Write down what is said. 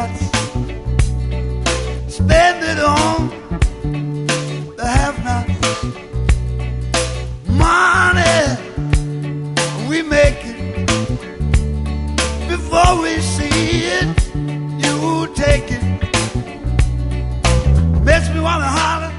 have-nots. Spend it on the have-nots. Money, we make it. Before we see it, you take it. Makes me wanna holler.